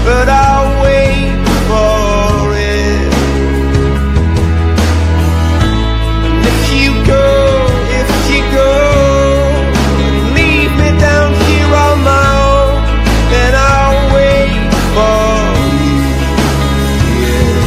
but I'll wait for it. And if you go, leave me down here on my own, then I'll wait for you, yeah.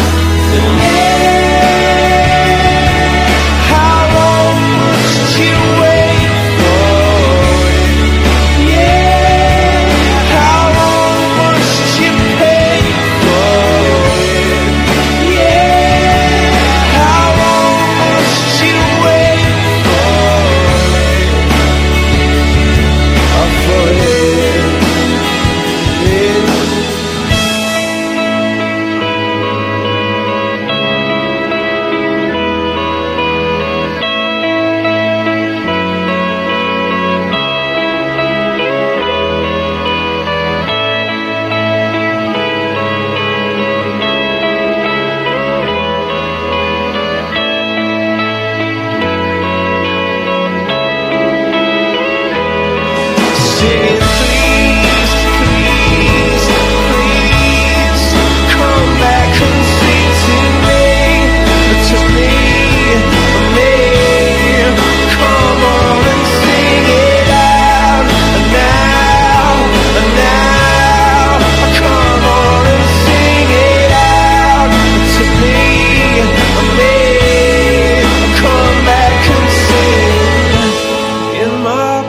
How long must you wait for it? Yeah. How long must you pay for it? Yeah. How long must you wait for it? For it, yeah. Singing, please, please, please, come back and sing to me, come on and sing it out, now, come on and sing it out to me, come back and sing. In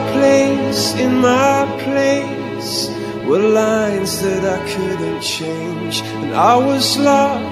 my place were lines that I couldn't change, and I was lost